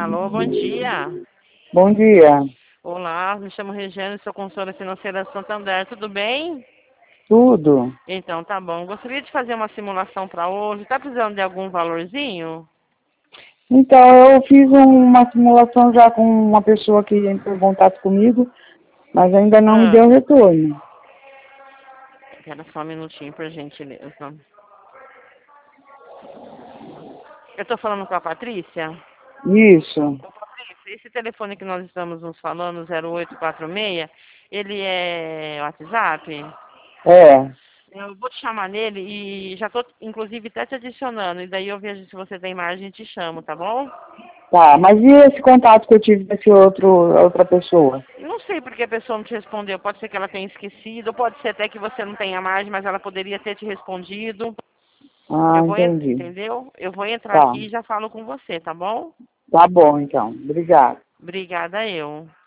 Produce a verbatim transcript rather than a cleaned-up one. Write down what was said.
Alô, bom dia. Bom dia. Olá, me chamo Regiane, sou consultora financeira Santander, tudo bem? Tudo? Então, tá bom. Gostaria de fazer uma simulação para hoje. Tá precisando de algum valorzinho? Então, eu fiz um- uma simulação já com uma pessoa que entrou em contato comigo, mas ainda não me Ah, deu retorno. espera só um minutinho, por gentileza. Eu tô falando com a Patrícia? Isso. Ô, Patrícia, esse telefone que nós estamos nos falando, zero oito quatro seis, ele é WhatsApp? É. Eu vou te chamar nele e já tô, inclusive, até te adicionando. E daí eu vejo se você tem margem e te chamo, tá bom? Tá, mas e esse contato que eu tive com esse outro, outra pessoa? Não sei porque a pessoa não te respondeu. Pode ser que ela tenha esquecido, pode ser até que você não tenha margem, mas ela poderia ter te respondido. Ah, Eu vou, en- entendi. entendeu? Eu vou entrar Tá. aqui e já falo com você, tá bom? Tá bom, então. Obrigado. Obrigada eu.